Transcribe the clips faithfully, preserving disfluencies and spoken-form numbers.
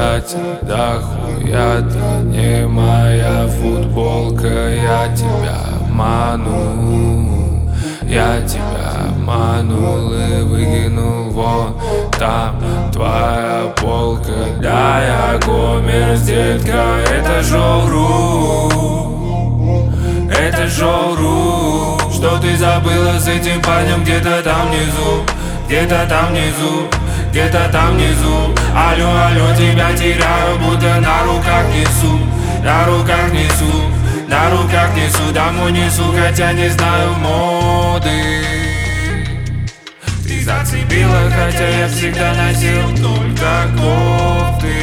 кстати, да хуя ты не моя футболка. Я тебя обманул, я тебя обманул и выкинул вон там твоя полка. Да, я гомер, детка, это шоу-ру, это шоу-ру. Что ты забыла с этим парнем где-то там внизу, где-то там внизу, где-то там внизу. Алло, алло, тебя теряю, будто на руках несу, на руках несу, на руках несу, домой несу, хотя не знаю моды. Ты зацепила, хотя я всегда носил только кофты.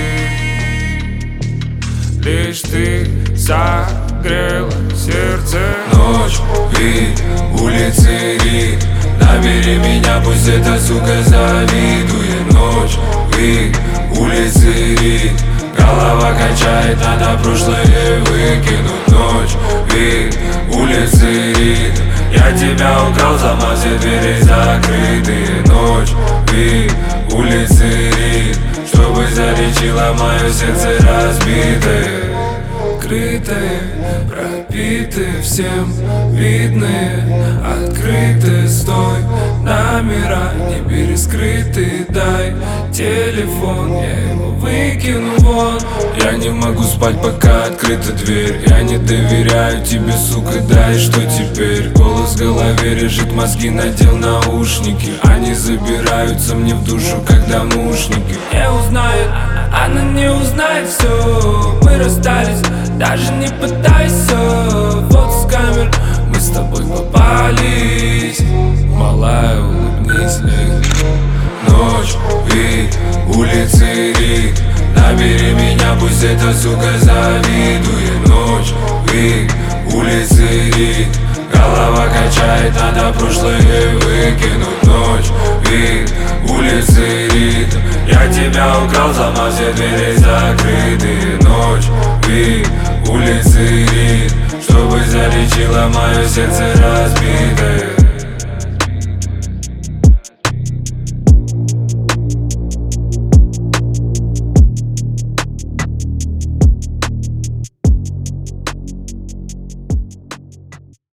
Лишь ты согрела сердце. Ночь, вид, улицы, рит. Набери меня, пусть эта сука завидует. Ночь, вид, улицы, рит. Голова качает, надо прошлое выкинуть. Ночь, вид, улицы, рит. Я тебя украл, сама все двери закрытые. Ночь, вид, улицы, рит. Чтобы залечило мое сердце разбитое. Крытые, пропитые, всем видные, открытые, стой. Номера не перескрыты, дай телефон, я его выкину вон. Я не могу спать, пока открыта дверь. Я не доверяю тебе, сука, да и что теперь? Голос в голове режет, мозги надел наушники. Они забираются мне в душу, как домушники. Не узнает, она не узнает все. Мы расстались, даже не пытайся. Вот с камер мы с тобой попались. Малая, улыбнись, эй. Ночь, вид, улицы, рит. Набери меня, пусть эта сука завидует. Ночь, вид, улицы, рит. Голова качает, надо прошлое выкинуть. Ночь, вид, улицы, рит. Я тебя украл, сама все двери закрытые. Ночь, вид, улицы, рит. Чтобы залечило мое сердце разбитое.